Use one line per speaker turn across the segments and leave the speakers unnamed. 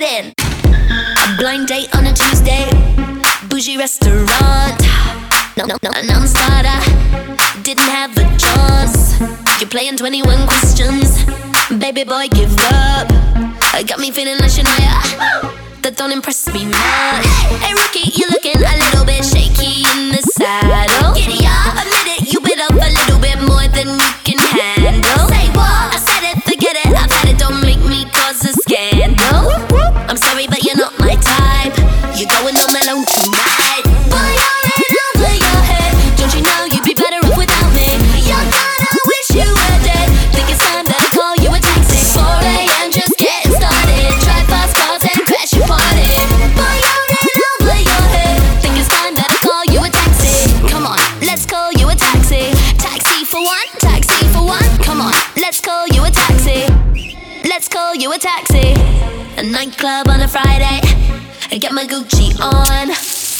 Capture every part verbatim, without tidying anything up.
get in. A blind date on a Tuesday, bougie restaurant. No, no, no, a non-starter, didn't have a chance. You're playing twenty-one questions, baby boy give up. Got me feeling like Shania, that don't impress me much. Hey rookie, you're looking a little bit shaky in the saddle. Giddy up, admit it, you bit up a little bit more than you can handle. Say what? I said it, forget it, I've had it, don't make me cause a scandal. I'm sorry but you're not my type, you're going on my own tonight. Boy, you're in over your head, don't you know you'd be better off without me? You're gonna wish you were dead, think it's time that I call you a taxi. Four a m just getting started, drive fast cars and crash your party. Boy, you're in over your head, think it's time that I call you a taxi. Come on, let's call you a taxi. Taxi for one, taxi for one. Come on, let's call you a taxi. Let's call you a taxi. A nightclub on a Friday, get my Gucci on.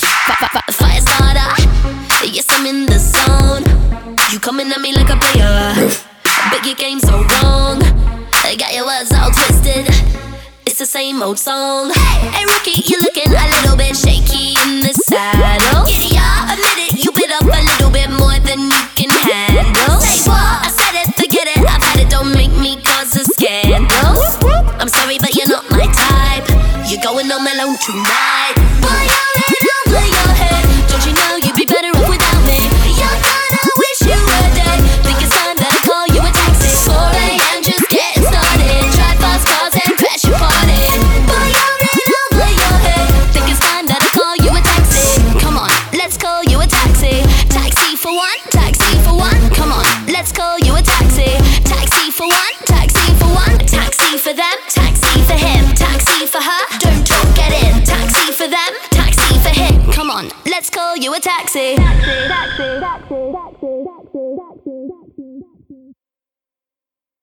Fire starter, yes I'm in the zone. You coming at me like a player, but your game's so wrong. I got your words all twisted, it's the same old song. Hey rookie, you're looking a little bit shaky in the saddle. Giddy up, admit it, you bit up a little bit more than you can handle. Say what? I said it, forget it, I've had it, don't make me cause a scandal. I'm sorry but you're not my type, you're going on my own tonight. Boy, you're in over your head, don't you know you'd be better off without me? You're gonna wish you were dead, think it's time that I call you a taxi. Four a m just getting started, drive fast cars and crash your party. Boy, you're in over your head, think it's time that I call you a taxi. Come on, let's call you a taxi. Taxi for one, taxi for one. Come on, let's call you a taxi. Taxi for one, taxi for one. Taxi for them, taxi for him, taxi for her. Don't talk, get in. Taxi for them, taxi for him. Come on, let's call you a taxi. Taxi, taxi, taxi, taxi, taxi, taxi, taxi.